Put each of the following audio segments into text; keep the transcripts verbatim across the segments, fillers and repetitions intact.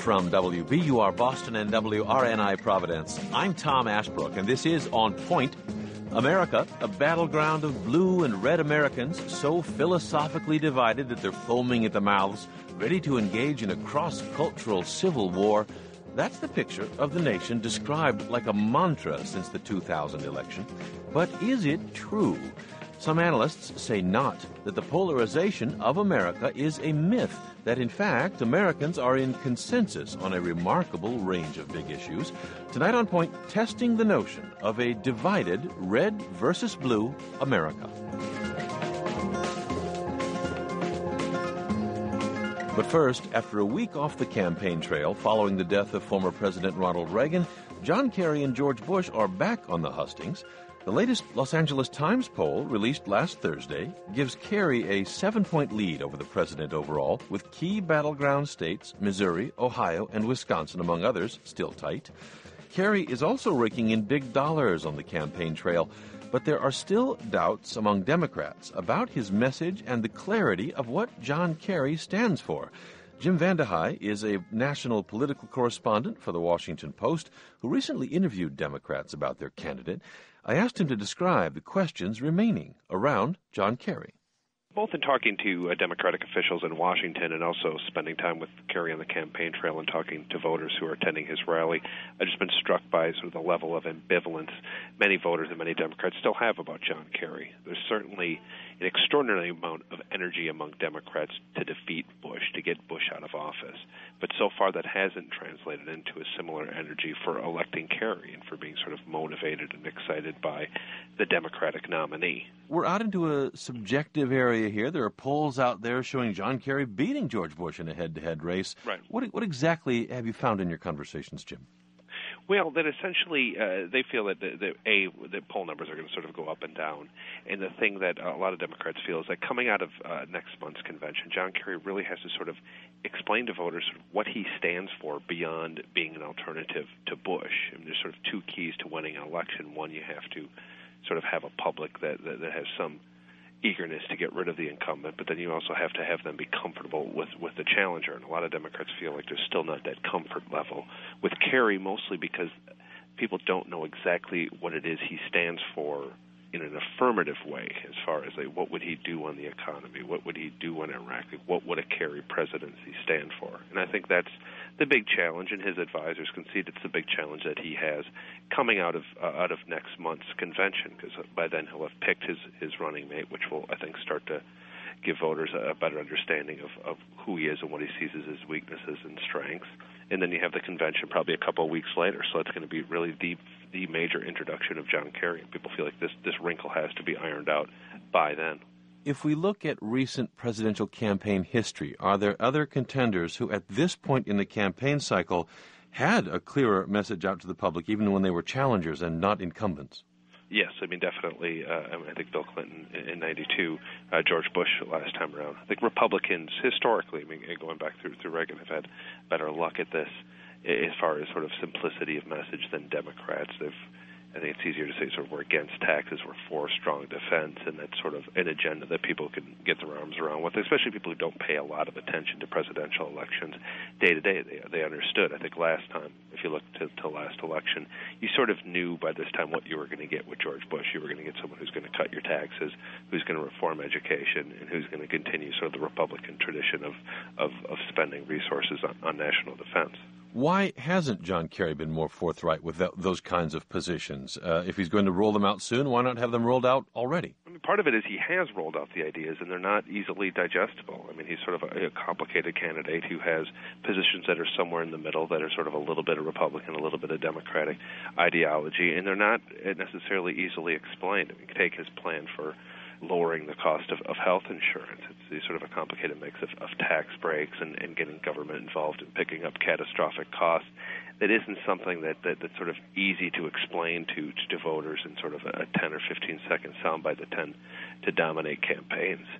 From W B U R Boston and W R N I Providence, I'm Tom Ashbrook, and this is On Point. America, a battleground of blue and red Americans so philosophically divided that they're foaming at the mouths, ready to engage in a cross-cultural civil war. That's the picture of the nation described like a mantra since the two thousand election. But is it true? Some analysts say not, that the polarization of America is a myth, that in fact Americans are in consensus on a remarkable range of big issues. Tonight on Point, testing the notion of a divided red versus blue America. But first, after a week off the campaign trail following the death of former President Ronald Reagan, John Kerry and George Bush are back on the hustings. The latest Los Angeles Times poll, released last Thursday, gives Kerry a seven-point lead over the president overall, with key battleground states, Missouri, Ohio, and Wisconsin, among others, still tight. Kerry is also raking in big dollars on the campaign trail, but there are still doubts among Democrats about his message and the clarity of what John Kerry stands for. Jim Vandehei is a national political correspondent for the Washington Post who recently interviewed Democrats about their candidate. I asked him to describe the questions remaining around John Kerry. Both in talking to uh, Democratic officials in Washington and also spending time with Kerry on the campaign trail and talking to voters who are attending his rally, I've just been struck by sort of the level of ambivalence many voters and many Democrats still have about John Kerry. There's certainly an extraordinary amount of energy among Democrats to defeat Bush, to get Bush out of office. But so far that hasn't translated into a similar energy for electing Kerry and for being sort of motivated and excited by the Democratic nominee. We're out into a subjective area here. There are polls out there showing John Kerry beating George Bush in a head-to-head race. Right. What, what exactly have you found in your conversations, Jim? Well, that essentially uh, they feel that, the, the, A, the poll numbers are going to sort of go up and down. And the thing that a lot of Democrats feel is that coming out of uh, next month's convention, John Kerry really has to sort of explain to voters sort of what he stands for beyond being an alternative to Bush. I mean, there's sort of two keys to winning an election. One, you have to sort of have a public that, that, that has some eagerness to get rid of the incumbent, but then you also have to have them be comfortable with, with the challenger. And a lot of Democrats feel like there's still not that comfort level with Kerry, mostly because people don't know exactly what it is he stands for in an affirmative way, as far as like, what would he do on the economy, what would he do on Iraq, what would a Kerry presidency stand for. And I think that's the big challenge, and his advisors concede it's the big challenge that he has coming out of uh, out of next month's convention, because by then he'll have picked his, his running mate, which will, I think, start to give voters a better understanding of, of who he is and what he sees as his weaknesses and strengths. And then you have the convention probably a couple of weeks later, so it's going to be really the the major introduction of John Kerry. People feel like this, this wrinkle has to be ironed out by then. If we look at recent presidential campaign history, are there other contenders who at this point in the campaign cycle had a clearer message out to the public, even when they were challengers and not incumbents? Yes, I mean, definitely. Uh, I, mean, I think Bill Clinton in ninety-two, uh, George Bush last time around. I think Republicans, historically, I mean, going back through, through Reagan, have had better luck at this as far as sort of simplicity of message than Democrats. They've, I think it's easier to say sort of we're against taxes, we're for strong defense, and that's sort of an agenda that people can get their arms around with, especially people who don't pay a lot of attention to presidential elections day to day. They, they understood. I think last time, if you look to, to last election, you sort of knew by this time what you were going to get with George Bush. You were going to get someone who's going to cut your taxes, who's going to reform education, and who's going to continue sort of the Republican tradition of, of, of spending resources on, on national defense. Why hasn't John Kerry been more forthright with that, those kinds of positions? Uh, if he's going to roll them out soon, why not have them rolled out already? I mean, part of it is he has rolled out the ideas, and they're not easily digestible. I mean, he's sort of a, a complicated candidate who has positions that are somewhere in the middle, that are sort of a little bit of Republican, a little bit of Democratic ideology, and they're not necessarily easily explained. I mean, take his plan for lowering the cost of, of health insurance. It's sort of a complicated mix of, of tax breaks and, and getting government involved in picking up catastrophic costs. That isn't something that, that that's sort of easy to explain to, to voters in sort of a ten or fifteen second soundbite that tend to dominate campaigns.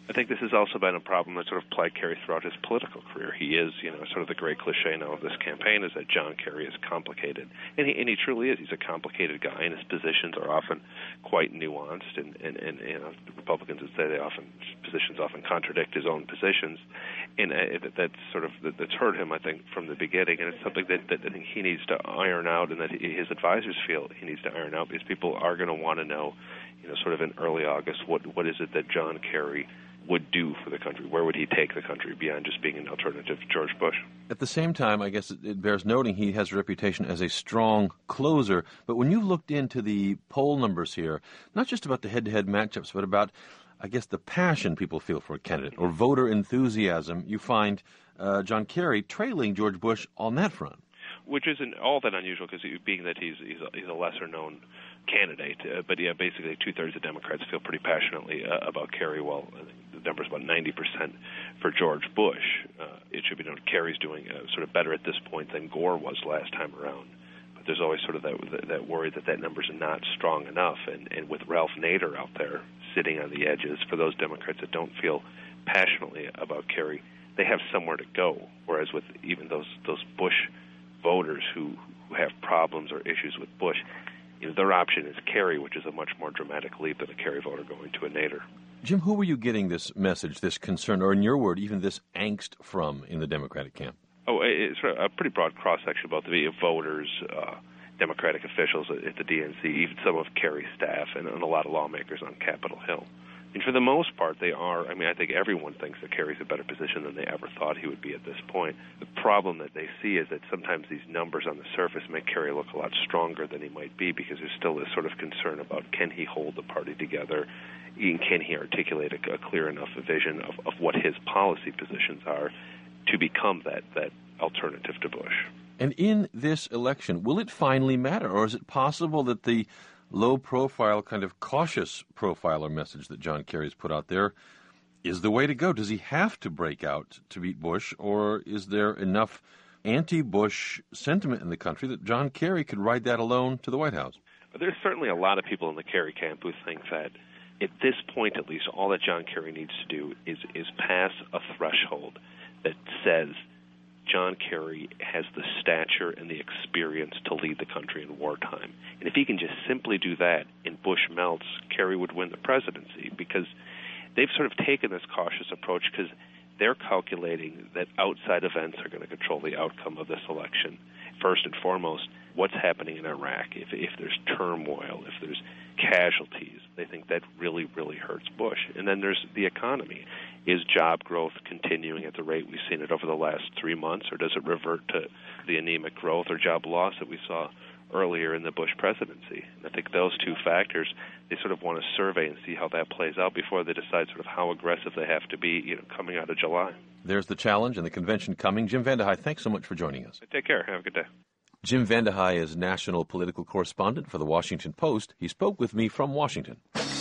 I think this has also been a problem that sort of plagued Kerry throughout his political career. He is, you know, sort of the great cliche now of this campaign is that John Kerry is complicated. And he, and he truly is. He's a complicated guy, and his positions are often quite nuanced. And, and, and you know, the Republicans would say they often, positions often contradict his own positions. And uh, that's sort of, that's hurt him, I think, from the beginning. And it's something that, that I think he needs to iron out and that he, his advisors feel he needs to iron out because people are going to want to know, you know, sort of in early August, what what is it that John Kerry would do for the country? Where would he take the country beyond just being an alternative to George Bush? At the same time, I guess it bears noting he has a reputation as a strong closer. But when you've looked into the poll numbers here, not just about the head-to-head matchups, but about, I guess, the passion people feel for a candidate or voter enthusiasm, you find uh, John Kerry trailing George Bush on that front. Which isn't all that unusual, because being that he's he's a, he's a lesser-known candidate, uh, but yeah, basically two-thirds of Democrats feel pretty passionately uh, about Kerry. Well, I think the number's about ninety percent for George Bush. Uh, it should be noted Kerry's doing uh, sort of better at this point than Gore was last time around. But there's always sort of that that worry that that number's not strong enough. And, and with Ralph Nader out there sitting on the edges, for those Democrats that don't feel passionately about Kerry, they have somewhere to go. Whereas with even those those Bush voters who, who have problems or issues with Bush, you know, their option is Kerry, which is a much more dramatic leap than a Kerry voter going to a Nader. Jim, who were you getting this message, this concern, or in your word, even this angst from in the Democratic camp? Oh, it's a pretty broad cross-section about the voters, uh, Democratic officials at the D N C, even some of Kerry's staff, and, and a lot of lawmakers on Capitol Hill. And for the most part, they are, I mean, I think everyone thinks that Kerry's a better position than they ever thought he would be at this point. The problem that they see is that sometimes these numbers on the surface make Kerry look a lot stronger than he might be, because there's still this sort of concern about, can he hold the party together, and can he articulate a, a clear enough vision of, of what his policy positions are to become that, that alternative to Bush. And in this election, will it finally matter, or is it possible that the low-profile, kind of cautious profiler message that John Kerry's put out there is the way to go? Does he have to break out to beat Bush, or is there enough anti-Bush sentiment in the country that John Kerry could ride that alone to the White House? There's certainly a lot of people in the Kerry camp who think that at this point, at least, all that John Kerry needs to do is, is pass a threshold that says John Kerry has the stature and the experience to lead the country in wartime. And if he can just simply do that and Bush melts, Kerry would win the presidency, because they've sort of taken this cautious approach because they're calculating that outside events are going to control the outcome of this election. First and foremost, what's happening in Iraq. If, if there's turmoil, if there's casualties, they think that really, really hurts Bush. And then there's the economy. Is job growth continuing at the rate we've seen it over the last three months, or does it revert to the anemic growth or job loss that we saw earlier in the Bush presidency? And I think those two factors, they sort of want to survey and see how that plays out before they decide sort of how aggressive they have to be, you know, coming out of July. There's the challenge and the convention coming. Jim VandeHei, thanks so much for joining us. Take care. Have a good day. Jim VandeHei is national political correspondent for The Washington Post. He spoke with me from Washington.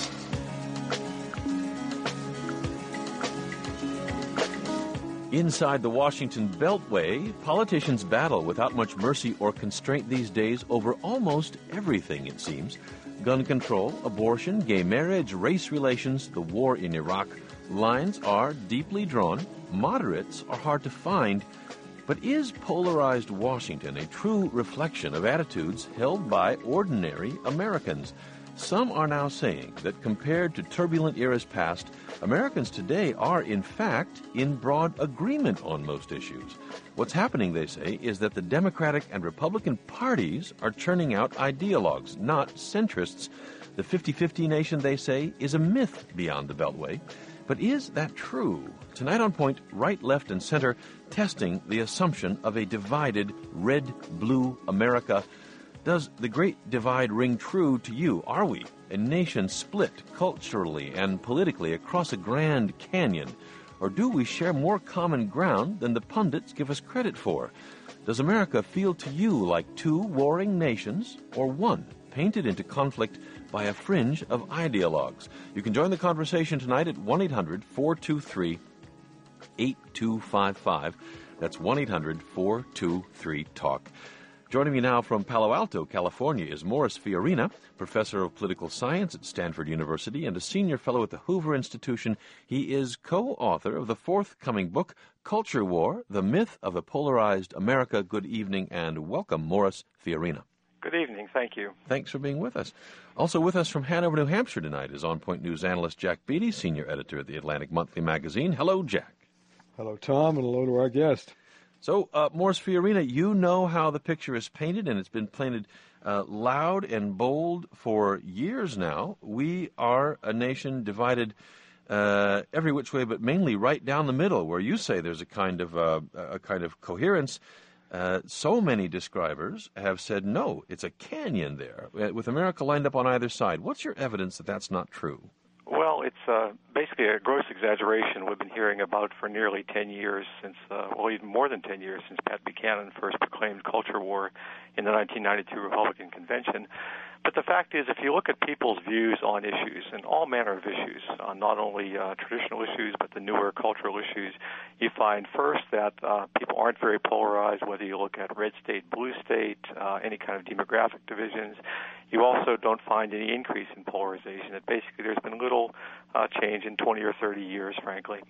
Inside the Washington Beltway, politicians battle without much mercy or constraint these days over almost everything, it seems. Gun control, abortion, gay marriage, race relations, the war in Iraq. Lines are deeply drawn. Moderates are hard to find. But is polarized Washington a true reflection of attitudes held by ordinary Americans? Some are now saying that compared to turbulent eras past, Americans today are, in fact, in broad agreement on most issues. What's happening, they say, is that the Democratic and Republican parties are churning out ideologues, not centrists. The fifty-fifty nation, they say, is a myth beyond the Beltway. But is that true? Tonight on Point, right, left, and center, testing the assumption of a divided red-blue America. Does the Great Divide ring true to you? Are we a nation split culturally and politically across a Grand Canyon? Or do we share more common ground than the pundits give us credit for? Does America feel to you like two warring nations, or one painted into conflict by a fringe of ideologues? You can join the conversation tonight at one eight hundred four two three eight two five five. That's one eight hundred four two three talk. Joining me now from Palo Alto, California, is Morris Fiorina, professor of political science at Stanford University and a senior fellow at the Hoover Institution. He is co-author of the forthcoming book, Culture War, The Myth of a Polarized America. Good evening and welcome, Morris Fiorina. Good evening. Thank you. Thanks for being with us. Also with us from Hanover, New Hampshire tonight is On Point News analyst Jack Beatty, senior editor at the Atlantic Monthly magazine. Hello, Jack. Hello, Tom, and hello to our guest. So, uh, Morris Fiorina, you know how the picture is painted, and it's been painted uh, loud and bold for years now. We are a nation divided uh, every which way, but mainly right down the middle, where you say there's a kind of uh, a kind of coherence. Uh, so many describers have said, no, it's a canyon there, with America lined up on either side. What's your evidence that that's not true? Well, it's uh, basically a gross exaggeration we've been hearing about for nearly ten years, since, uh, well, even more than ten years, since Pat Buchanan first proclaimed culture war in the nineteen ninety-two Republican Convention. But the fact is, if you look at people's views on issues, and all manner of issues, uh, not only uh, traditional issues, but the newer cultural issues, you find first that uh, people aren't very polarized, whether you look at red state, blue state, uh, any kind of demographic divisions. You also don't find any increase in polarization. That basically there's been little uh, change in twenty or thirty years, frankly.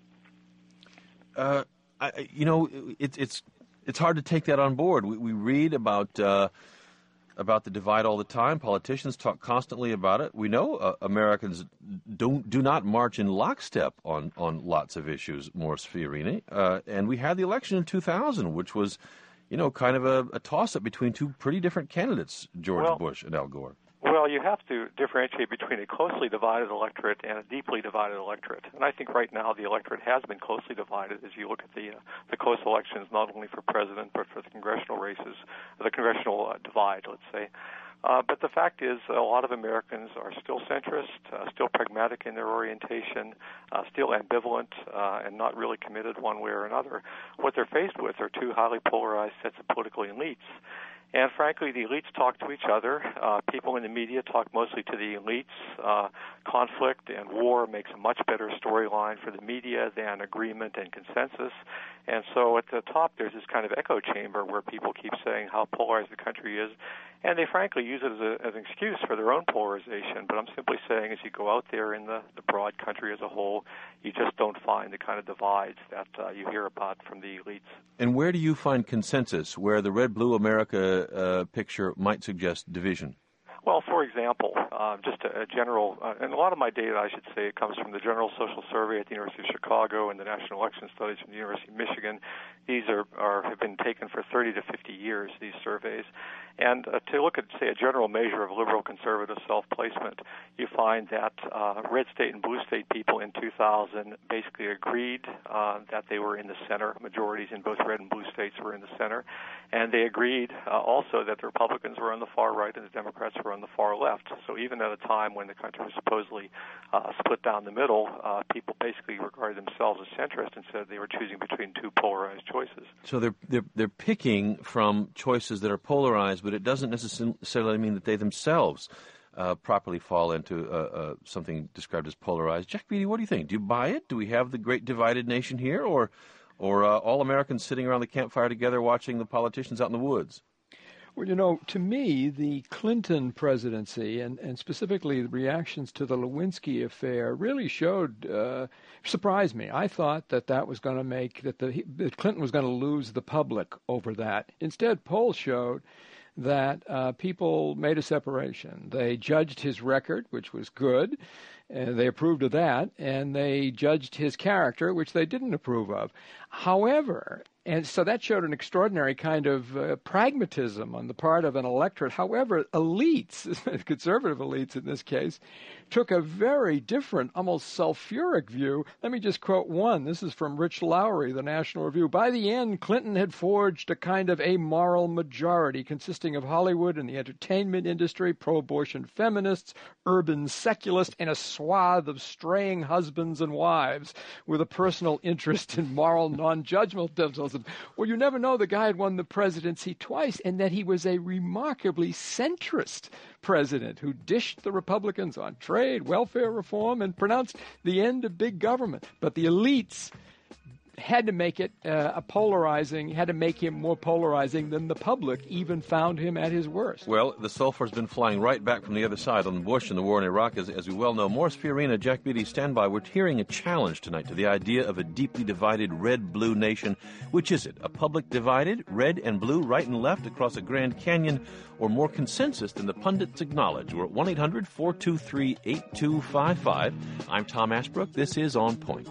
Uh, I, you know, it's it's it's hard to take that on board. We, we read about uh, about the divide all the time. Politicians talk constantly about it. We know uh, Americans don't do not march in lockstep on, on lots of issues, Morris Fiorina. Uh, and we had the election in two thousand, which was, you know, kind of a, a toss-up between two pretty different candidates, George well, Bush and Al Gore. Well, you have to differentiate between a closely divided electorate and a deeply divided electorate. And I think right now the electorate has been closely divided as you look at the uh, the close elections, not only for president but for the congressional races, the congressional uh, divide, let's say. Uh, but the fact is, a lot of Americans are still centrist, uh, still pragmatic in their orientation, uh, still ambivalent, uh, and not really committed one way or another. What they're faced with are two highly polarized sets of political elites. And frankly, the elites talk to each other. Uh, people in the media talk mostly to the elites. Uh, conflict and war makes a much better storyline for the media than agreement and consensus. And so at the top, there's this kind of echo chamber where people keep saying how polarized the country is. And they frankly use it as, a, as an excuse for their own polarization. But I'm simply saying as you go out there in the, the broad country as a whole, you just don't find the kind of divides that uh, you hear about from the elites. And where do you find consensus, where the red-blue America uh, picture might suggest division? Well, for example, uh, just a, a general, uh, and a lot of my data, I should say, comes from the General Social Survey at the University of Chicago and the National Election Studies from the University of Michigan. These are, are have been taken for thirty to fifty years, these surveys. And uh, to look at, say, a general measure of liberal-conservative self-placement, you find that uh, red state and blue state people in two thousand basically agreed uh, that they were in the center. Majorities in both red and blue states were in the center. And they agreed uh, also that the Republicans were on the far right and the Democrats were on the far left. So even at a time when the country was supposedly uh, split down the middle, uh, people basically regarded themselves as centrist and said they were choosing between two polarized choices. So they're they're, they're picking from choices that are polarized, but it doesn't necessarily mean that they themselves uh, properly fall into uh, uh, something described as polarized. Jack Beatty, what do you think? Do you buy it? Do we have the great divided nation here, or or uh, all Americans sitting around the campfire together watching the politicians out in the woods? Well, you know, to me, the Clinton presidency and, and specifically the reactions to the Lewinsky affair really showed, uh, surprised me. I thought that that was going to make, that, the, that Clinton was going to lose the public over that. Instead, polls showed that uh, people made a separation. They judged his record, which was good, and they approved of that, and they judged his character, which they didn't approve of. However, and so that showed an extraordinary kind of uh, pragmatism on the part of an electorate. However, elites, conservative elites in this case, took a very different, almost sulfuric view. Let me just quote one. This is from Rich Lowry, the National Review. By the end, Clinton had forged a kind of amoral majority consisting of Hollywood and the entertainment industry, pro-abortion feminists, urban secularists, and a swath of straying husbands and wives with a personal interest in moral non-judgmentalism. Well, you never know. The guy had won the presidency twice, and that he was a remarkably centrist president who dished the Republicans on trade, welfare reform, and pronounced the end of big government. But the elites had to make it uh, a polarizing, had to make him more polarizing than the public even found him at his worst. Well, the sulphur's been flying right back from the other side on Bush and the war in Iraq, as, as we well know. Morris Fiorina, Jack Beatty, stand by. We're hearing a challenge tonight to the idea of a deeply divided red-blue nation. Which is it? A public divided, red and blue, right and left across a Grand Canyon, or more consensus than the pundits acknowledge? We're at one eight hundred four two three eight two five five. I'm Tom Ashbrook. This is On Point.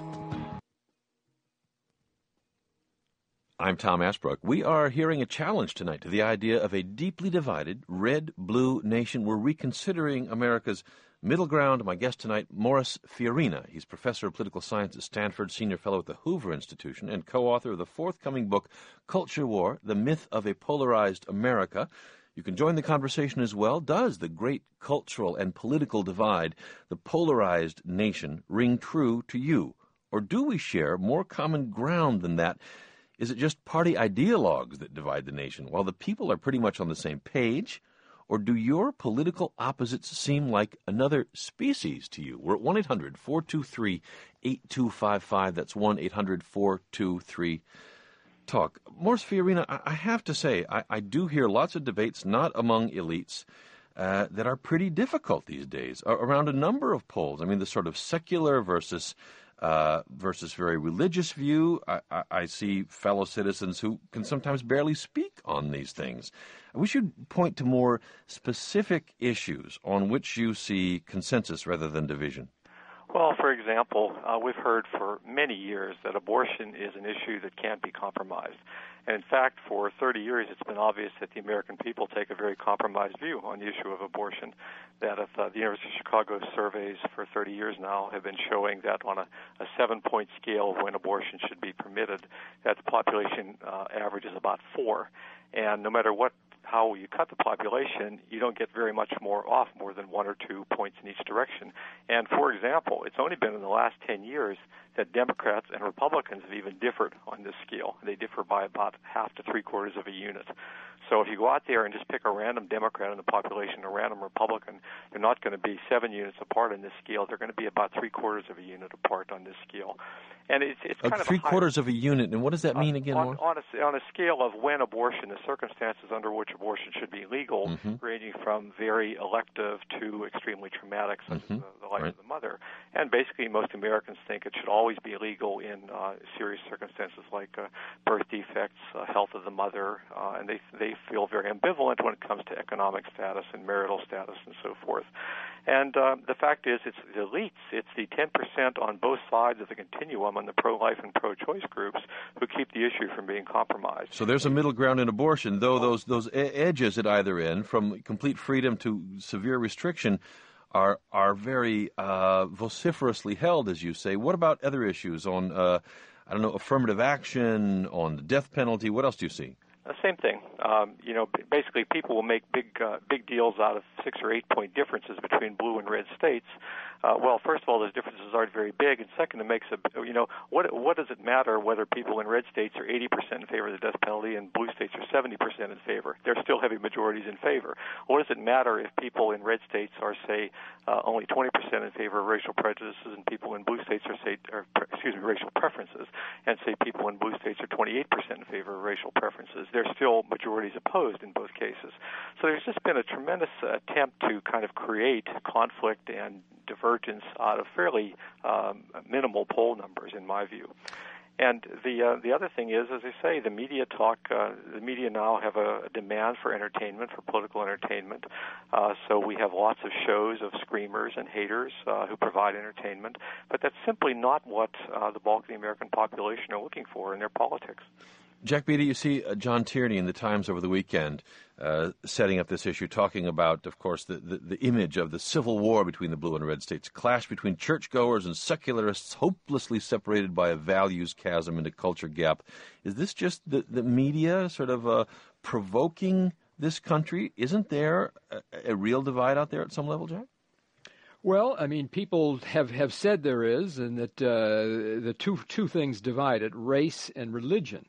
I'm Tom Ashbrook. We are hearing a challenge tonight to the idea of a deeply divided red-blue nation. We're reconsidering America's middle ground. My guest tonight, Morris Fiorina. He's professor of political science at Stanford, senior fellow at the Hoover Institution, and co-author of the forthcoming book, Culture War, The Myth of a Polarized America. You can join the conversation as well. Does the great cultural and political divide, the polarized nation, ring true to you? Or do we share more common ground than that? Is it just party ideologues that divide the nation, while the people are pretty much on the same page? Or do your political opposites seem like another species to you? We're at one eight hundred four two three eight two five five. That's one eight hundred four two three talk. Morris Fiorina, I have to say, I, I do hear lots of debates, not among elites, uh, that are pretty difficult these days, around a number of polls. I mean, the sort of secular versus Uh, versus very religious view. I, I, I see fellow citizens who can sometimes barely speak on these things. We should point to more specific issues on which you see consensus rather than division. Well, for example, uh, we've heard for many years that abortion is an issue that can't be compromised. And in fact, for thirty years, it's been obvious that the American people take a very compromised view on the issue of abortion. That if uh, the University of Chicago surveys for thirty years now have been showing that on a, a seven-point scale of when abortion should be permitted, that the population uh, average is about four. And no matter what, how you cut the population, you don't get very much more off, more than one or two points in each direction. And for example, it's only been in the last ten years that Democrats and Republicans have even differed on this scale. They differ by about half to three quarters of a unit. So if you go out there and just pick a random Democrat in the population, a random Republican, they're not going to be seven units apart on this scale. They're going to be about three quarters of a unit apart on this scale. And it's, it's kind uh, of three a high, quarters of a unit. And what does that mean on, again? On, More? on, a, on a scale of when abortion, the circumstances under which abortion should be legal, mm-hmm. ranging from very elective to extremely traumatic, such mm-hmm. as the, the life right. of the mother. And basically, most Americans think it should always be illegal in uh, serious circumstances like uh, birth defects, uh, health of the mother, uh, and they they feel very ambivalent when it comes to economic status and marital status and so forth. And uh, the fact is, it's the elites, it's the ten percent on both sides of the continuum on the pro-life and pro-choice groups who keep the issue from being compromised. So there's a middle ground in abortion, though those those edges at either end, from complete freedom to severe restriction, are are very uh, vociferously held, as you say. What about other issues on, uh, I don't know, affirmative action, on the death penalty? What else do you see? The same thing. Um, you know, basically, people will make big, uh, big deals out of six or eight point differences between blue and red states. Uh, well, first of all, those differences aren't very big, and second, it makes a, you know, what what does it matter whether people in red states are eighty percent in favor of the death penalty and blue states are seventy percent in favor? They're still heavy majorities in favor. What does it matter if people in red states are, say, uh, only twenty percent in favor of racial prejudices and people in blue states are, say, or, excuse me, racial preferences, and say people in blue states are twenty-eight percent in favor of racial preferences? There's still majorities opposed in both cases. So there's just been a tremendous attempt to kind of create conflict and divergence out of fairly um, minimal poll numbers, in my view. And the uh, the other thing is, as I say, the media talk. Uh, the media now have a, a demand for entertainment, for political entertainment. Uh, so we have lots of shows of screamers and haters uh, who provide entertainment. But that's simply not what uh, the bulk of the American population are looking for in their politics. Jack Beatty, you see uh, John Tierney in the Times over the weekend uh, setting up this issue, talking about, of course, the, the, the image of the civil war between the blue and red states, clash between churchgoers and secularists, hopelessly separated by a values chasm and a culture gap. Is this just the, the media sort of uh, provoking this country? Isn't there a, a real divide out there at some level, Jack? Well, I mean, people have, have said there is, and that uh, the two two things divide it, race and religion.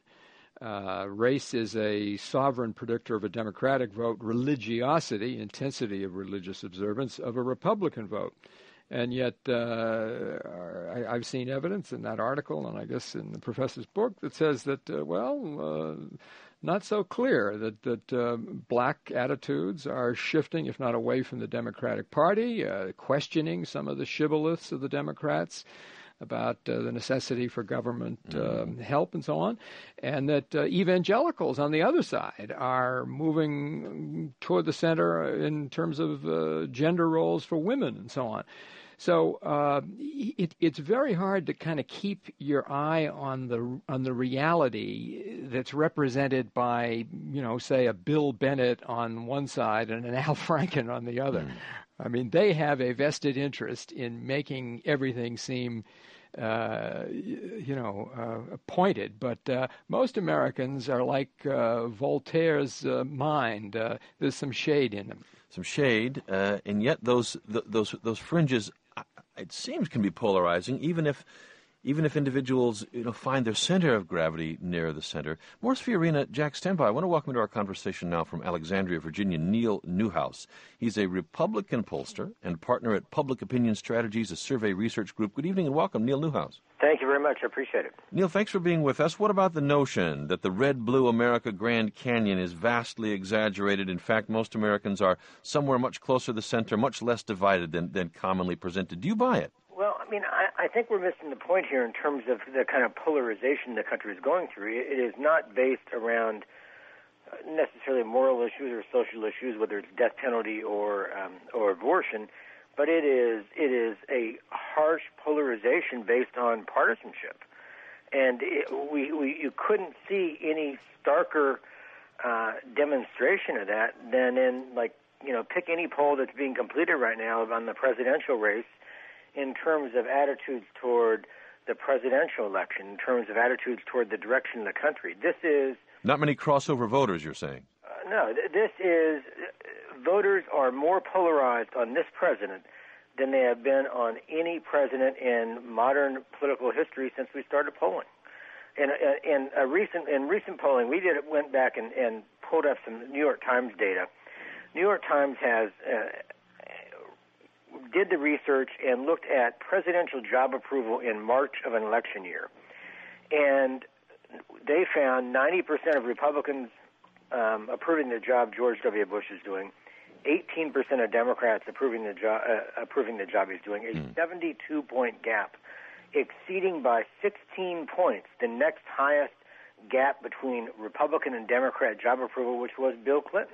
Uh, race is a sovereign predictor of a Democratic vote, religiosity, intensity of religious observance, of a Republican vote. And yet, uh, I, I've seen evidence in that article, and I guess in the professor's book, that says that, uh, well, uh, not so clear that that uh, black attitudes are shifting, if not away from the Democratic Party, uh, questioning some of the shibboleths of the Democrats about uh, the necessity for government uh, help and so on, and that uh, evangelicals on the other side are moving toward the center in terms of uh, gender roles for women and so on. So uh, it, it's very hard to kind of keep your eye on the on the reality that's represented by, you know, say a Bill Bennett on one side and an Al Franken on the other. Mm. I mean, they have a vested interest in making everything seem, uh, you know, uh, pointed. But uh, most Americans are like uh, Voltaire's uh, mind. Uh, there's some shade in them. Some shade, uh, and yet those th- those those fringes, it seems, can be polarizing, even if even if individuals, you know, find their center of gravity near the center. Morris Fiorina, Jack, stand by. I want to welcome into our conversation now from Alexandria, Virginia, Neil Newhouse. He's a Republican pollster and partner at Public Opinion Strategies, a survey research group. Good evening and welcome, Neil Newhouse. Thank you very much. I appreciate it. Neil, thanks for being with us. What about the notion that the red-blue America Grand Canyon is vastly exaggerated? In fact, most Americans are somewhere much closer to the center, much less divided than, than commonly presented. Do you buy it? Well, I mean, I, I think we're missing the point here in terms of the kind of polarization the country is going through. It, it is not based around necessarily moral issues or social issues, whether it's death penalty or um, or abortion, but it is it is a harsh polarization based on partisanship. And it, we, we you couldn't see any starker uh, demonstration of that than in, like, you know, pick any poll that's being completed right now on the presidential race, in terms of attitudes toward the presidential election, in terms of attitudes toward the direction of the country. This is... Not many crossover voters, you're saying? Uh, no, th- this is... Uh, voters are more polarized on this president than they have been on any president in modern political history since we started polling. In, in, a recent, in recent polling, we did went back and, and pulled up some New York Times data. New York Times has... Uh, did the research and looked at presidential job approval in March of an election year. And they found ninety percent of Republicans um, approving the job George W. Bush is doing, eighteen percent of Democrats approving the, jo- uh, approving the job he's doing, a mm. seventy-two point gap, exceeding by sixteen points the next highest gap between Republican and Democrat job approval, which was Bill Clinton.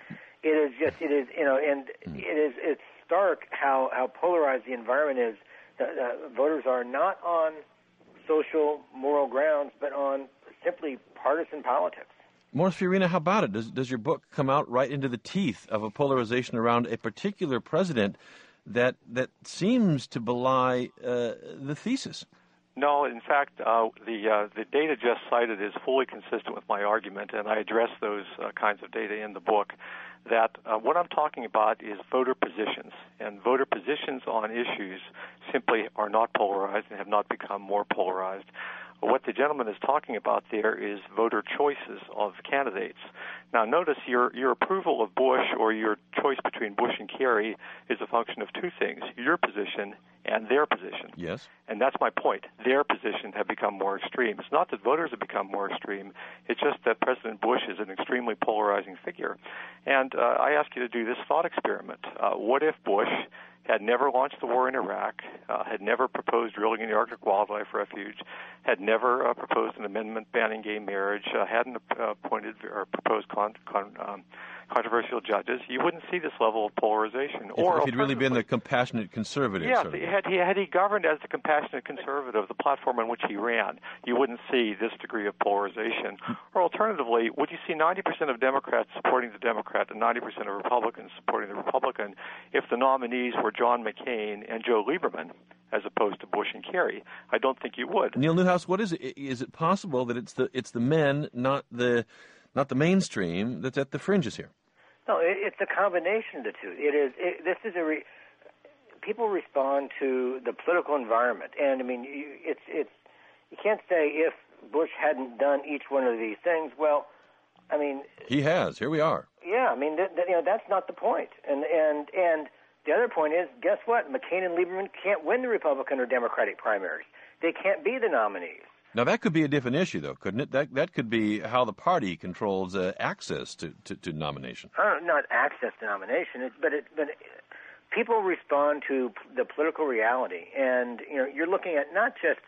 It is just, it is, you know, and mm. it is, it's stark how, how polarized the environment is. Uh, uh, voters are not on social, moral grounds, but on simply partisan politics. Morris Fiorina, how about it? Does, does your book come out right into the teeth of a polarization around a particular president that that seems to belie uh, the thesis? No, in fact, uh, the uh, the data just cited is fully consistent with my argument, and I address those uh, kinds of data in the book. That uh, what I'm talking about is voter positions, and voter positions on issues simply are not polarized and have not become more polarized. What the gentleman is talking about there is voter choices of candidates. Now, notice your your approval of Bush or your choice between Bush and Kerry is a function of two things: your position and their position. Yes. And that's my point. Their positions have become more extreme. It's not that voters have become more extreme. It's just that President Bush is an extremely polarizing figure. And uh, I ask you to do this thought experiment. Uh, what if Bush had never launched the war in Iraq, uh, had never proposed drilling in the Arctic Wildlife Refuge, had never uh, proposed an amendment banning gay marriage, uh, hadn't uh, appointed or proposed con- con- um, controversial judges, you wouldn't see this level of polarization. If, or if he'd really been the compassionate conservative. Yeah, sort of. had he had he governed as the compassionate conservative, the platform on which he ran, you wouldn't see this degree of polarization. Or alternatively, would you see ninety percent of Democrats supporting the Democrat and ninety percent of Republicans supporting the Republican if the nominees were John McCain and Joe Lieberman as opposed to Bush and Kerry? I don't think you would. Neil Newhouse, what is it? Is it possible that it's the it's the men, not the not the mainstream, that's at the fringes here? No, it, it's a combination of the two. It is. It, this is a. Re, people respond to the political environment, and I mean, you, it's it's. You can't say if Bush hadn't done each one of these things. Well, I mean, he has. Here we are. Yeah, I mean, th- th- you know, that's not the point. And and and The other point is, guess what? McCain and Lieberman can't win the Republican or Democratic primaries. They can't be the nominees. Now, that could be a different issue, though, couldn't it? That that could be how the party controls uh, access to, to, to nomination. Uh, not access to nomination, it's, but, it, but it, people respond to the political reality. And, you know, you're looking at not just,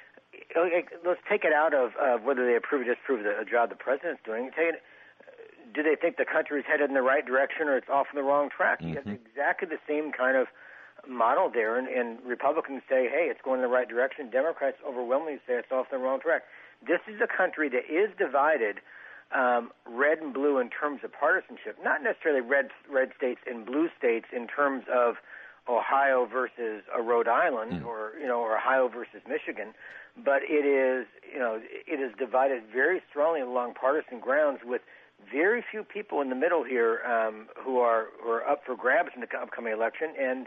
let's take it out of uh, whether they approve or disapprove the job the president's doing. Take it, do they think the country is headed in the right direction or it's off on the wrong track? Mm-hmm. It's exactly the same kind of model there, and, and Republicans say, hey, it's going in the right direction. Democrats overwhelmingly say it's off the wrong track. This is a country that is divided um, red and blue in terms of partisanship, not necessarily red red states and blue states in terms of Ohio versus a Rhode Island mm. or, you know, or Ohio versus Michigan, but it is, you know, it is divided very strongly along partisan grounds with very few people in the middle here um, who are who are up for grabs in the upcoming election. And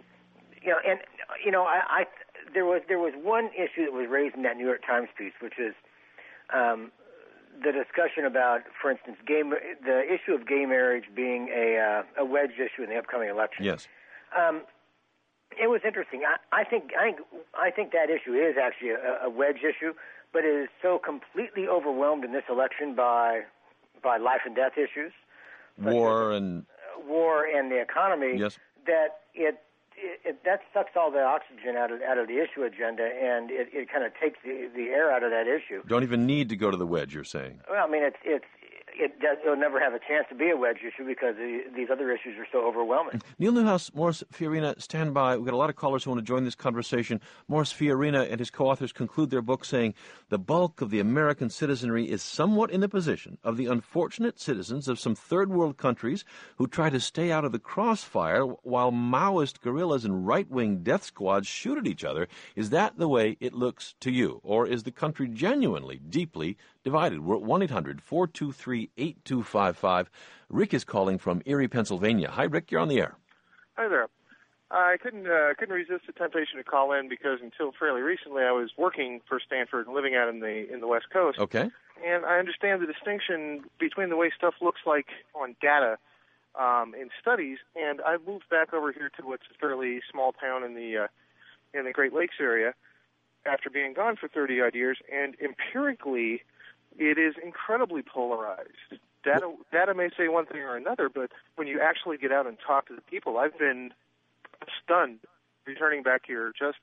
you know, and you know, I, I there was there was one issue that was raised in that New York Times piece, which is um, the discussion about, for instance, gay the issue of gay marriage being a uh, a wedge issue in the upcoming election. Yes. Um, it was interesting. I, I think I think I think that issue is actually a, a wedge issue, but it is so completely overwhelmed in this election by by life and death issues, war and uh, war and the economy. Yes. That it. It, it, that sucks all the oxygen out of out of the issue agenda, and it, it kind of takes the, the air out of that issue. Don't even need to go to the wedge, you're saying? Well, I mean, it's it's it does, it'll never have a chance to be a wedge issue because the, these other issues are so overwhelming. Neil Newhouse, Morris Fiorina, stand by. We've got a lot of callers who want to join this conversation. Morris Fiorina and his co-authors conclude their book saying, the bulk of the American citizenry is somewhat in the position of the unfortunate citizens of some third-world countries who try to stay out of the crossfire while Maoist guerrillas and right-wing death squads shoot at each other. Is that the way it looks to you? Or is the country genuinely, deeply divided? We're at one eight hundred four two three eight two five five. Rick is calling from Erie, Pennsylvania. Hi, Rick. You're on the air. Hi there. I couldn't uh, couldn't resist the temptation to call in because until fairly recently I was working for Stanford and living out in the in the West Coast. Okay. And I understand the distinction between the way stuff looks like on data um, in studies. And I moved back over here to what's a fairly small town in the uh, in the Great Lakes area after being gone for thirty odd years. And empirically, it is incredibly polarized. Data data may say one thing or another, but when you actually get out and talk to the people, I've been stunned returning back here just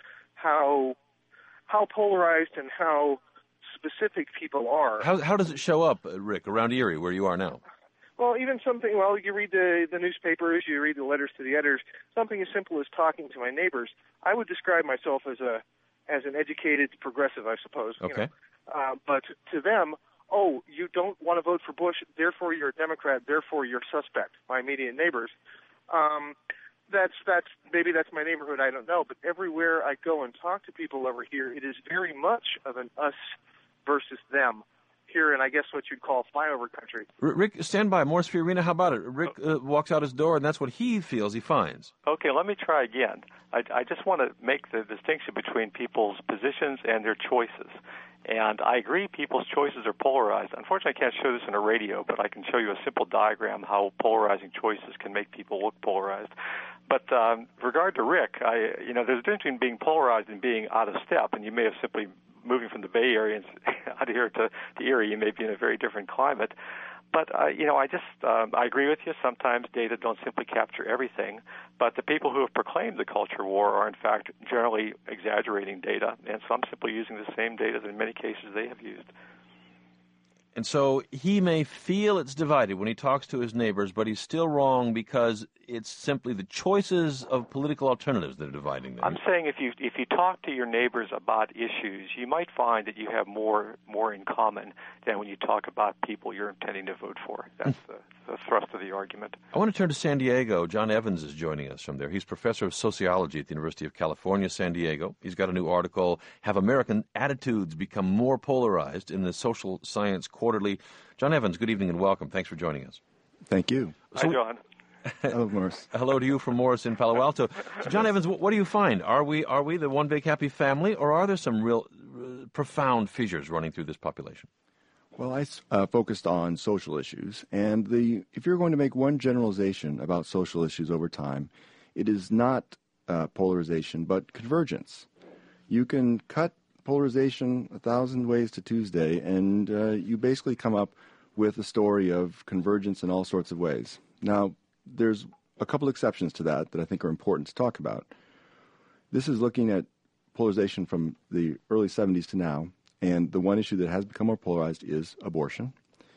how how polarized and how specific people are. How how does it show up, Rick, around Erie, where you are now? Well, even something, well, you read the, the newspapers, you read the letters to the editors, something as simple as talking to my neighbors. I would describe myself as a as an educated progressive, I suppose. Okay. You know? Uh, but to them, oh, you don't want to vote for Bush, therefore you're a Democrat, therefore you're suspect, my immediate neighbors. Um, that's, that's, maybe that's my neighborhood, I don't know, but everywhere I go and talk to people over here, it is very much of an us versus them here in, I guess, what you'd call flyover country. Rick, stand by. Morris Fiorina, how about it? Rick uh, walks out his door, and that's what he feels he finds. Okay, let me try again. I, I just want to make the distinction between people's positions and their choices. And I agree people's choices are polarized. Unfortunately, I can't show this on a radio, but I can show you a simple diagram how polarizing choices can make people look polarized. But um, regard to Rick, I, you know, there's a difference between being polarized and being out of step, and you may have simply moving from the Bay Area and out here to the Erie, you may be in a very different climate. But, uh, you know, I just, um, I agree with you. Sometimes data don't simply capture everything. But the people who have proclaimed the culture war are, in fact, generally exaggerating data. And so I'm simply using the same data that in many cases they have used. And so he may feel it's divided when he talks to his neighbors, but he's still wrong because it's simply the choices of political alternatives that are dividing them. I'm saying if you if you talk to your neighbors about issues, you might find that you have more more in common than when you talk about people you're intending to vote for. That's the, the thrust of the argument. I want to turn to San Diego. John Evans is joining us from there. He's professor of sociology at the University of California, San Diego. He's got a new article, Have American Attitudes Become More Polarized, in the Social Science Quarterly. John Evans, good evening and welcome. Thanks for joining us. Thank you. So, Hi, John. Hello, Morris. Hello to you from Morris in Palo Alto. So, John Evans, what, what do you find? Are we are we the one big happy family, or are there some real uh, profound fissures running through this population? Well, I uh, focused on social issues, and the if you're going to make one generalization about social issues over time, it is not uh, polarization, but convergence. You can cut polarization a thousand ways to Tuesday, and uh, you basically come up with a story of convergence in all sorts of ways. Now, there's a couple exceptions to that that I think are important to talk about. This is looking at polarization from the early seventies to now, and the one issue that has become more polarized is abortion.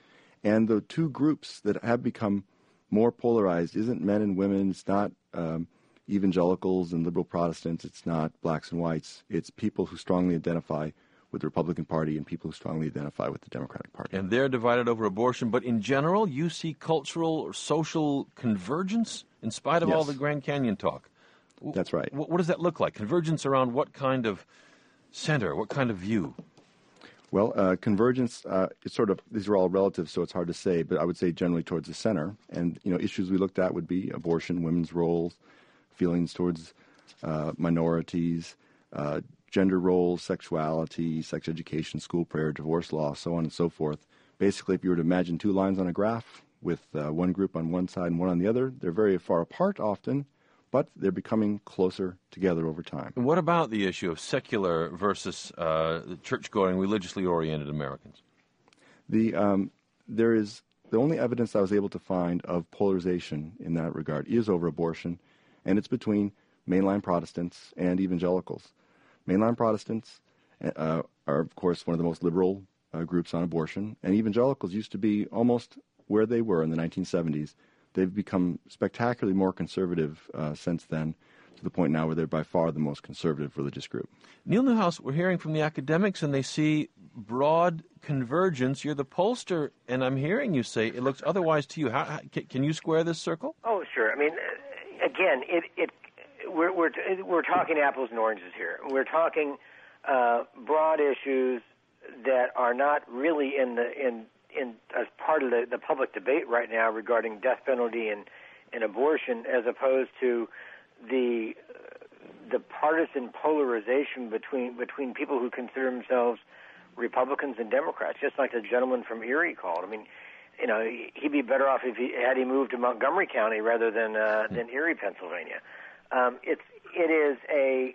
And the two groups that have become more polarized isn't men and women, it's not um, evangelicals and liberal Protestants, it's not blacks and whites, it's people who strongly identify with the Republican Party and people who strongly identify with the Democratic Party. And they're divided over abortion, but in general, you see cultural or social convergence in spite of Yes. all the Grand Canyon talk. That's right. What, what does that look like? Convergence around what kind of center, what kind of view? Well, uh, convergence, uh, it's sort of, these are all relative, so it's hard to say, but I would say generally towards the center. And, you know, issues we looked at would be abortion, women's roles, feelings towards uh, minorities, uh, gender roles, sexuality, sex education, school prayer, divorce law, so on and so forth. Basically, if you were to imagine two lines on a graph with uh, one group on one side and one on the other, they're very far apart often, but they're becoming closer together over time. And what about the issue of secular versus uh, church-going, religiously oriented Americans? The um, there is the only evidence I was able to find of polarization in that regard is over abortion, and it's between mainline Protestants and evangelicals. Mainline Protestants uh, are, of course, one of the most liberal uh, groups on abortion, and evangelicals used to be almost where they were in the nineteen seventies. They've become spectacularly more conservative uh, since then, to the point now where they're by far the most conservative religious group. Neil Newhouse, we're hearing from the academics, and they see broad convergence. You're the pollster, and I'm hearing you say it looks otherwise to you. How, how, can you square this circle? Oh, sure. I mean, again, it, it we're we're we're talking apples and oranges here. We're talking uh, broad issues that are not really in the in in as part of the, the public debate right now regarding death penalty and, and abortion, as opposed to the the partisan polarization between between people who consider themselves Republicans and Democrats, just like the gentleman from Erie called. I mean, you know, he'd be better off if he had he moved to Montgomery County rather than uh, than Erie, Pennsylvania. Um, it's it is a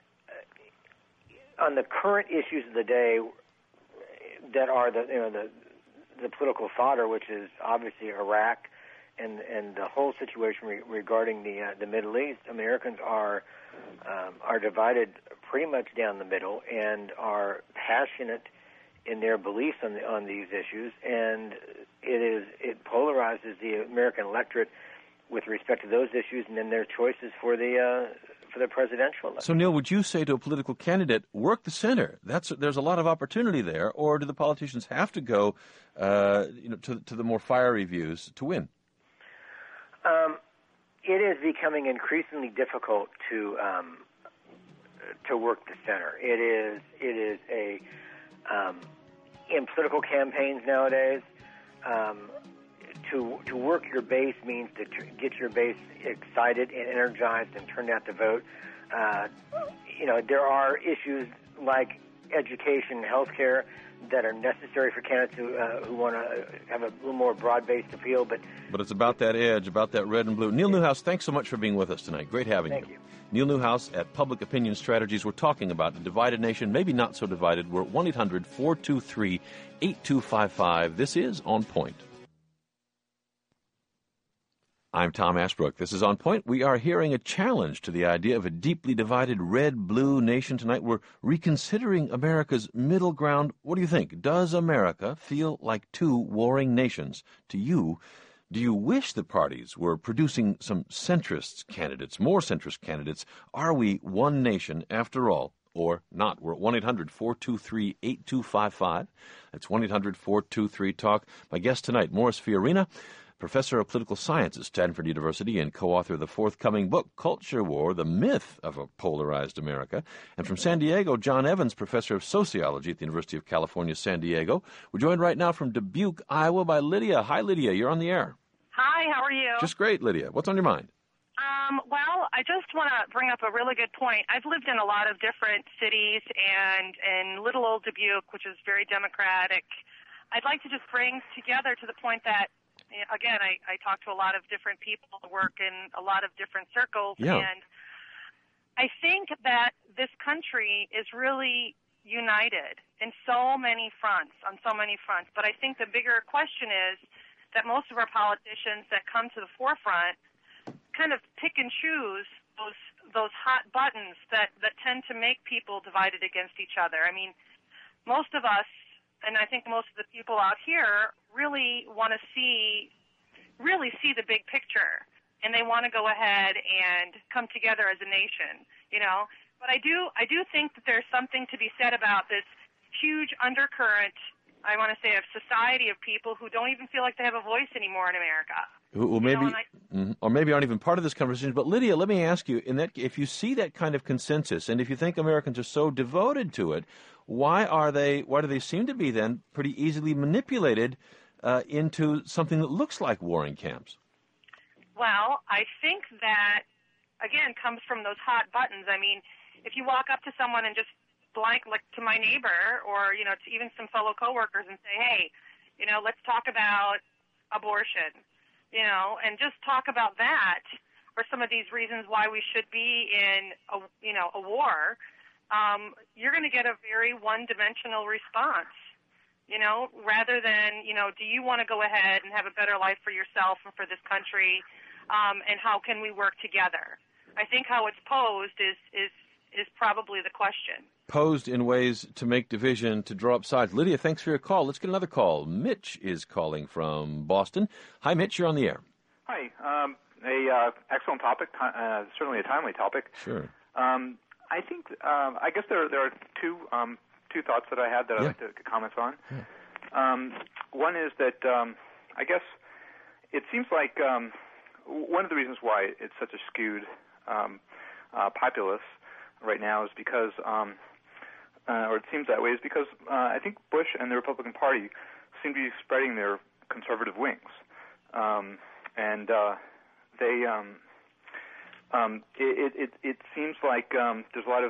on the current issues of the day that are the you know the the political fodder, which is obviously Iraq and and the whole situation re- regarding the uh, the Middle East. Americans are um, are divided pretty much down the middle and are passionate in their beliefs on the, on these issues, and it is it polarizes the American electorate with respect to those issues, and then their choices for the uh, for the presidential election. So, Neil, would you say to a political candidate, work the center? That's there's a lot of opportunity there, or do the politicians have to go, uh, you know, to to the more fiery views to win? Um, it is becoming increasingly difficult to um, to work the center. It is it is a um, in political campaigns nowadays. Um, To, to work your base means to tr- get your base excited and energized and turned out to vote. Uh, you know, there are issues like education, healthcare that are necessary for candidates who, uh, who want to have a little more broad-based appeal. But but it's about that edge, about that red and blue. Neil Newhouse, thanks so much for being with us tonight. Great having Thank you. you. Neil Newhouse at Public Opinion Strategies. We're talking about a divided nation, maybe not so divided. We're at one eight hundred four two three eight two five five. This is On Point. I'm Tom Ashbrook. This is On Point. We are hearing a challenge to the idea of a deeply divided red-blue nation tonight. We're reconsidering America's middle ground. What do you think? Does America feel like two warring nations? To you, do you wish the parties were producing some centrist candidates, more centrist candidates? Are we one nation after all? Or not? We're at one eight hundred four two three eight two five five. That's one eight hundred four two three talk. My guest tonight, Morris Fiorina, Professor of Political Science at Stanford University and co-author of the forthcoming book, Culture War, The Myth of a Polarized America. And from San Diego, John Evans, Professor of Sociology at the University of California, San Diego. We're joined right now from Dubuque, Iowa by Lydia. Hi, Lydia. You're on the air. Hi, how are you? Just great, Lydia. What's on your mind? Um, well, I just want to bring up a really good point. I've lived in a lot of different cities, and in little old Dubuque, which is very democratic, I'd like to just bring together to the point that again, I, I talk to a lot of different people, work in a lot of different circles, yeah. and I think that this country is really united in so many fronts, on so many fronts. But I think the bigger question is that most of our politicians that come to the forefront kind of pick and choose those those hot buttons that, that tend to make people divided against each other. I mean, most of us, and I think most of the people out here, really want to see, really see the big picture, and they want to go ahead and come together as a nation, you know. But I do, I do think that there's something to be said about this huge undercurrent, I want to say, of society of people who don't even feel like they have a voice anymore in America. Well, maybe, I, or maybe aren't even part of this conversation. But Lydia, let me ask you: in that, if you see that kind of consensus, and if you think Americans are so devoted to it, why are they? Why do they seem to be then pretty easily manipulated uh, into something that looks like warring camps? Well, I think that again comes from those hot buttons. I mean, if you walk up to someone and just blank, like to my neighbor, or you know, to even some fellow coworkers, and say, "Hey, you know, let's talk about abortion." You know, and just talk about that, or some of these reasons why we should be in, a, you know, a war, um, you're going to get a very one-dimensional response, you know, rather than, you know, do you want to go ahead and have a better life for yourself and for this country, um, and how can we work together? I think how it's posed is, is, is probably the question. Posed in ways to make division, to draw up sides. Lydia, thanks for your call. Let's get another call. Mitch is calling from Boston. Hi, Mitch. You're on the air. Hi. Um, a uh, excellent topic. Uh, certainly a timely topic. Sure. Um, I think. Um, I guess there there are two um, two thoughts that I had that yeah. I'd like to comment on. Yeah. Um, one is that um, I guess it seems like um, one of the reasons why it's such a skewed um, uh, populace right now is because. Um, Uh, or it seems that way, is because uh, I think Bush and the Republican Party seem to be spreading their conservative wings, um, and uh, they um, um, it, it it seems like um, there's a lot of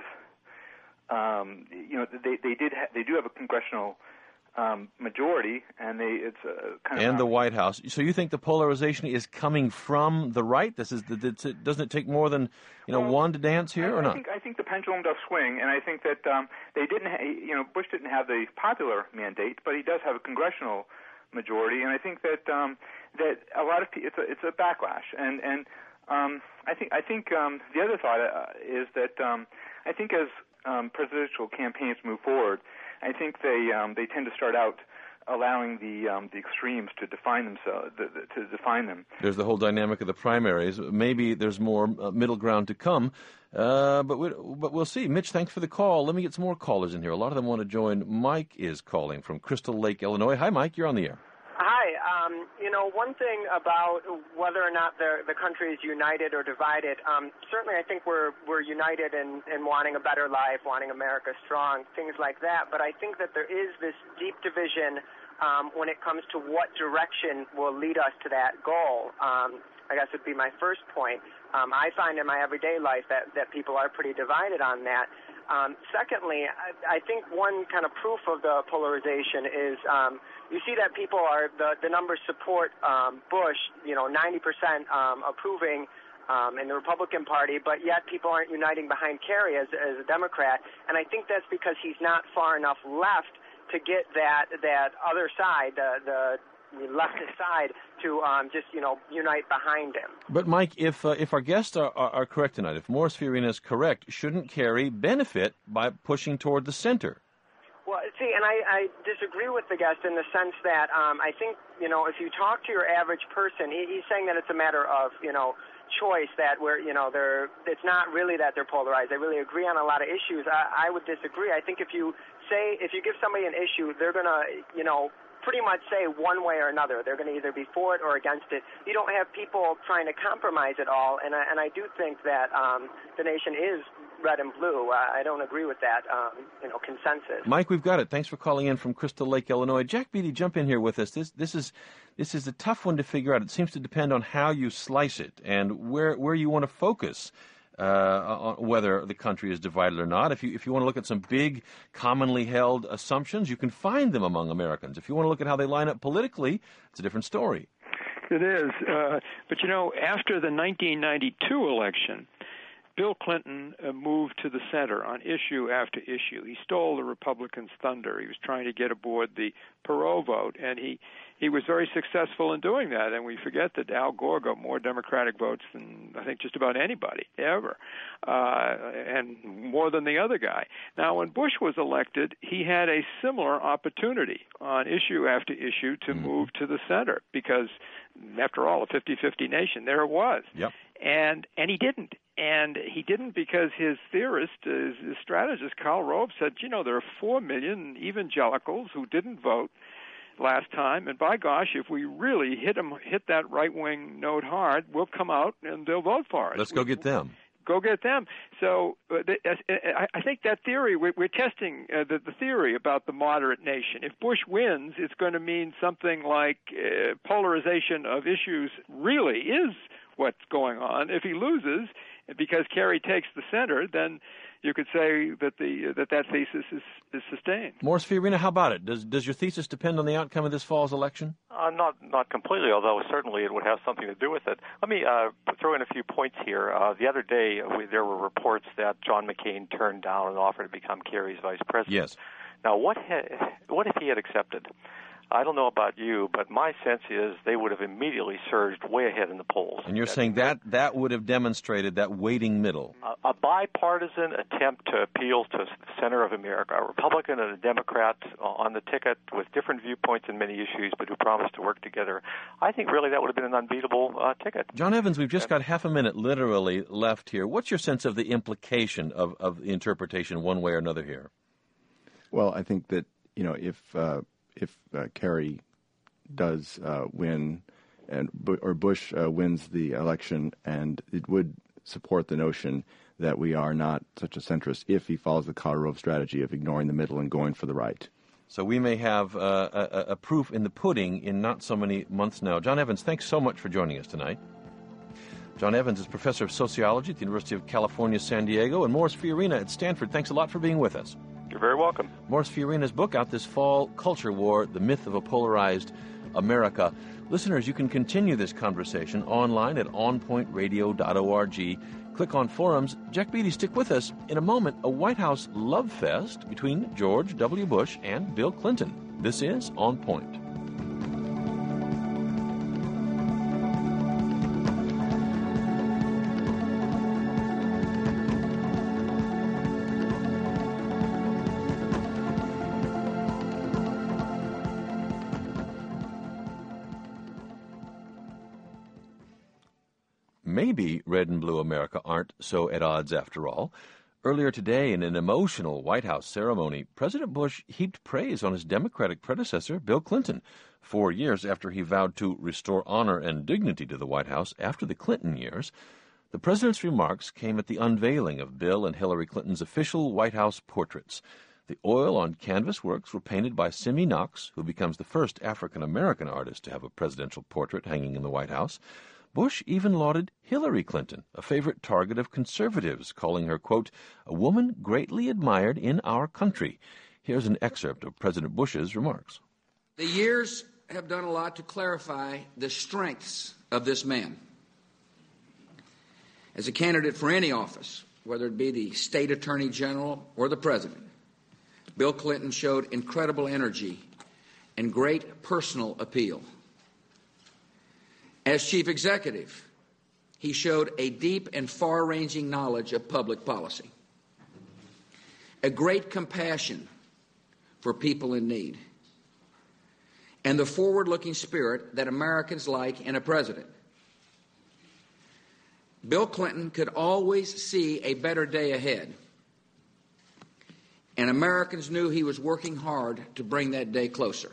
um, you know they they did ha- they do have a congressional um, majority, and they it's a kind of and the White House. So you think the polarization is coming from the right? This is the, the, doesn't it take more than you know well, one to dance here, I, or I not? Think, I think the pendulum does swing, and I think that um, they didn't. Ha- you know, Bush didn't have the popular mandate, but he does have a congressional majority, and I think that um, that a lot of people, it's a it's a backlash, and and um, I think I think um, the other thought uh, is that um, I think as um, presidential campaigns move forward, I think they um, they tend to start out allowing the um, the extremes to define themselves the, the, to define them. There's the whole dynamic of the primaries. Maybe there's more uh, middle ground to come, uh, but we, but we'll see. Mitch, thanks for the call. Let me get some more callers in here. A lot of them want to join. Mike is calling from Crystal Lake, Illinois. Hi, Mike. You're on the air. Hi. Um, you know, one thing about whether or not the the country is united or divided, um, certainly I think we're we're united in, in wanting a better life, wanting America strong, things like that. But I think that there is this deep division um, when it comes to what direction will lead us to that goal. Um, I guess would be my first point. Um, I find in my everyday life that, that people are pretty divided on that. Um, secondly, I, I think one kind of proof of the polarization is um, you see that people are, the, the numbers support um, Bush, you know, ninety percent um, approving um, in the Republican Party, but yet people aren't uniting behind Kerry as, as a Democrat. And I think that's because he's not far enough left to get that, that other side, the, the the leftist side, to um, just, you know, unite behind him. But, Mike, if uh, if our guests are, are, are correct tonight, if Morris Fiorina is correct, shouldn't Kerry benefit by pushing toward the center? Well, see, and I, I disagree with the guest in the sense that um, I think, you know, if you talk to your average person, he, he's saying that it's a matter of, you know, choice, that we're, you know, they're, it's not really that they're polarized. They really agree on a lot of issues. I, I would disagree. I think if you say, if you give somebody an issue, they're going to, you know, pretty much say one way or another. They're going to either be for it or against it. You don't have people trying to compromise it all, and I, and I do think that um, the nation is red and blue. Uh, I don't agree with that, um, you know, consensus. Mike, we've got it. Thanks for calling in from Crystal Lake, Illinois. Jack Beatty, jump in here with us. This this is this is a tough one to figure out. It seems to depend on how you slice it and where where you want to focus. Uh, on whether the country is divided or not. If you if you want to look at some big, commonly held assumptions, you can find them among Americans. If you want to look at how they line up politically, it's a different story. It is. Uh, but, you know, after the nineteen ninety-two election, Bill Clinton uh, moved to the center on issue after issue. He stole the Republicans' thunder. He was trying to get aboard the Perot vote, and he, he was very successful in doing that. And we forget that Al Gore got more Democratic votes than, I think, just about anybody ever, uh, and more than the other guy. Now, when Bush was elected, he had a similar opportunity on issue after issue to mm-hmm. move to the center because, after all, a fifty-fifty nation, there it was. Yep. And and he didn't. And he didn't because his theorist, his, his strategist, Karl Rove, said, you know, there are four million evangelicals who didn't vote last time, and by gosh, if we really hit them, hit that right-wing note hard, we'll come out and they'll vote for us. Let's go get them. Go get them. So uh, th- uh, I think that theory, we're, we're testing uh, the, the theory about the moderate nation. If Bush wins, it's going to mean something like uh, polarization of issues really is what's going on. If he loses, because Kerry takes the center, then you could say that the that that thesis is, is sustained. Morris Fiorina, how about it? Does does your thesis depend on the outcome of this fall's election? Uh, not not completely, although certainly it would have something to do with it. Let me uh, throw in a few points here. Uh, the other day, we, there were reports that John McCain turned down an offer to become Kerry's vice president. Yes. Now, what ha- what if he had accepted? I don't know about you, but my sense is they would have immediately surged way ahead in the polls. And you're saying that that would have demonstrated that waiting middle. A, a bipartisan attempt to appeal to the center of America, a Republican and a Democrat on the ticket with different viewpoints in many issues, but who promised to work together. I think really that would have been an unbeatable uh, ticket. John Evans, we've just got half a minute literally left here. What's your sense of the implication of, of the interpretation one way or another here? Well, I think that, you know, if... Uh, if uh, Kerry does uh, win, and or Bush uh, wins the election, and it would support the notion that we are not such a centrist if he follows the Karl Rove strategy of ignoring the middle and going for the right. So we may have uh, a, a proof in the pudding in not so many months now. John Evans, thanks so much for joining us tonight. John Evans is professor of sociology at the University of California, San Diego, and Morris Fiorina at Stanford. Thanks a lot for being with us. You're very welcome. Morris Fiorina's book out this fall, Culture War, The Myth of a Polarized America. Listeners, you can continue this conversation online at on point radio dot org. Click on forums. Jack Beatty, stick with us. In a moment, a White House love fest between George W. Bush and Bill Clinton. This is On Point. Maybe red and blue America aren't so at odds after all. Earlier today, in an emotional White House ceremony, President Bush heaped praise on his Democratic predecessor, Bill Clinton, four years after he vowed to restore honor and dignity to the White House after the Clinton years. The president's remarks came at the unveiling of Bill and Hillary Clinton's official White House portraits. The oil on canvas works were painted by Simi Knox, who becomes the first African-American artist to have a presidential portrait hanging in the White House. Bush even lauded Hillary Clinton, a favorite target of conservatives, calling her, quote, a woman greatly admired in our country. Here's an excerpt of President Bush's remarks. The years have done a lot to clarify the strengths of this man. As a candidate for any office, whether it be the state attorney general or the president, Bill Clinton showed incredible energy and great personal appeal. As chief executive, he showed a deep and far-ranging knowledge of public policy, a great compassion for people in need, and the forward-looking spirit that Americans like in a president. Bill Clinton could always see a better day ahead, and Americans knew he was working hard to bring that day closer.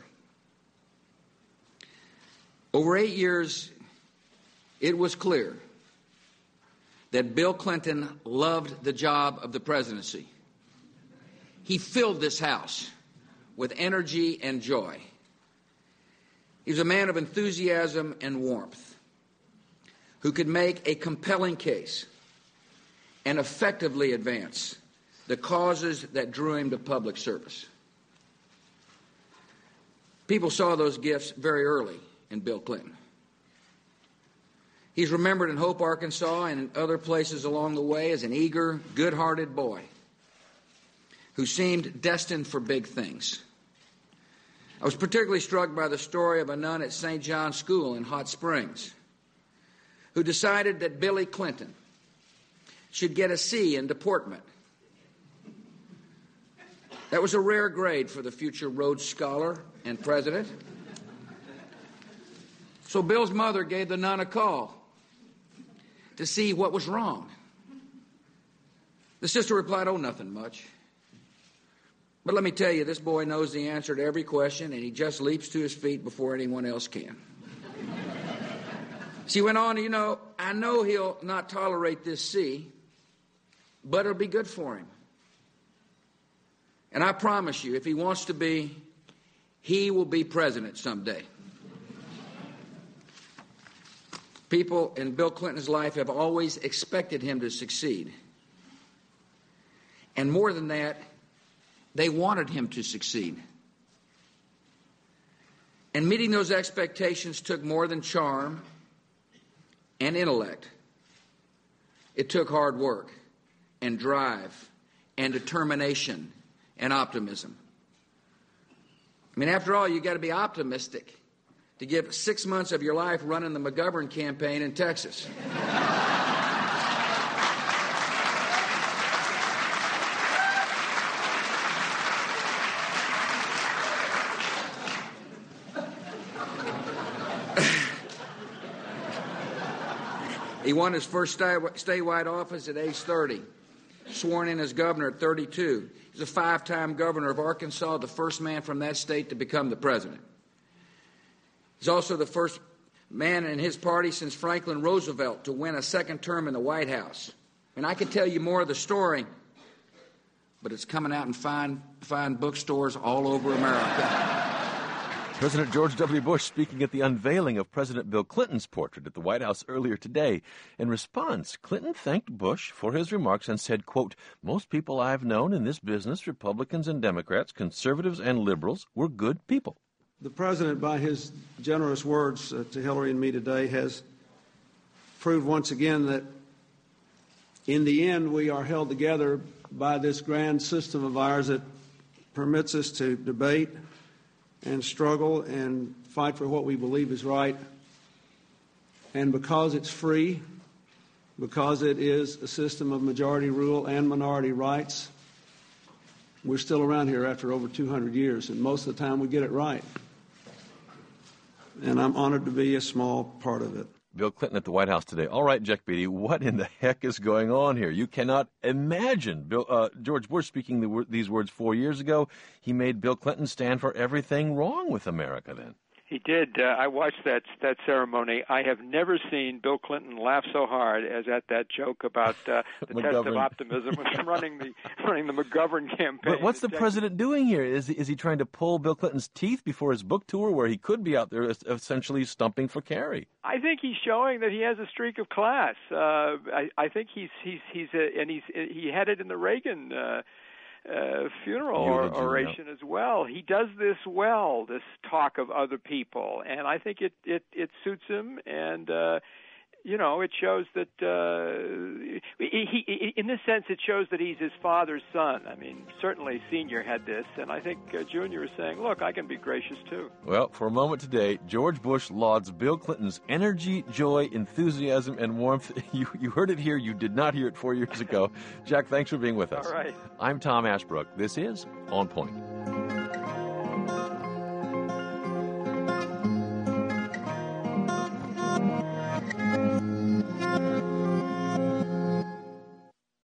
Over eight years, it was clear that Bill Clinton loved the job of the presidency. He filled this House with energy and joy. He was a man of enthusiasm and warmth who could make a compelling case and effectively advance the causes that drew him to public service. People saw those gifts very early in Bill Clinton. He's remembered in Hope, Arkansas, and in other places along the way as an eager, good-hearted boy who seemed destined for big things. I was particularly struck by the story of a nun at Saint John's School in Hot Springs who decided that Billy Clinton should get a C in deportment. That was a rare grade for the future Rhodes Scholar and president. So Bill's mother gave the nun a call to see what was wrong. The sister replied, "Oh, nothing much. But let me tell you, this boy knows the answer to every question, and he just leaps to his feet before anyone else can." She went on, "You know, I know he'll not tolerate this C, but it'll be good for him. And I promise you, if he wants to be, he will be president someday." People in Bill Clinton's life have always expected him to succeed. And more than that, they wanted him to succeed. And meeting those expectations took more than charm and intellect. It took hard work and drive and determination and optimism. I mean, after all, you got to be optimistic to give six months of your life running the McGovern campaign in Texas. He won his first statewide office at age thirty, sworn in as governor at thirty-two. He's a five-time governor of Arkansas, the first man from that state to become the president. He's also the first man in his party since Franklin Roosevelt to win a second term in the White House. And I could tell you more of the story, but it's coming out in fine, fine bookstores all over America. President George W. Bush speaking at the unveiling of President Bill Clinton's portrait at the White House earlier today. In response, Clinton thanked Bush for his remarks and said, quote, "Most people I've known in this business, Republicans and Democrats, conservatives and liberals, were good people." The President, by his generous words uh, to Hillary and me today, has proved once again that in the end we are held together by this grand system of ours that permits us to debate and struggle and fight for what we believe is right. And because it's free, because it is a system of majority rule and minority rights, we're still around here after over two hundred years, and most of the time we get it right. And I'm honored to be a small part of it. Bill Clinton at the White House today. All right, Jack Beatty, what in the heck is going on here? You cannot imagine Bill, uh, George Bush speaking the, these words four years ago. He made Bill Clinton stand for everything wrong with America then. He did. Uh, I watched that that ceremony. I have never seen Bill Clinton laugh so hard as at that joke about uh, the test of optimism was running the running the McGovern campaign. But what's the president doing here? Is is he trying to pull Bill Clinton's teeth before his book tour, where he could be out there essentially stumping for Kerry? I think he's showing that he has a streak of class. Uh, I, I think he's he's he's a, and he's he had it in the Reagan Uh, Uh, funeral or, oration as well. He does this well, this talk of other people, and I think it it, it suits him. And uh, you know, it shows that uh, he, he, in this sense, it shows that he's his father's son. I mean, certainly Senior had this, and I think uh, Junior is saying, "Look, I can be gracious too." Well, for a moment today, George Bush lauds Bill Clinton's energy, joy, enthusiasm, and warmth. You you heard it here. You did not hear it four years ago. Jack, thanks for being with us. All right. I'm Tom Ashbrook. This is On Point.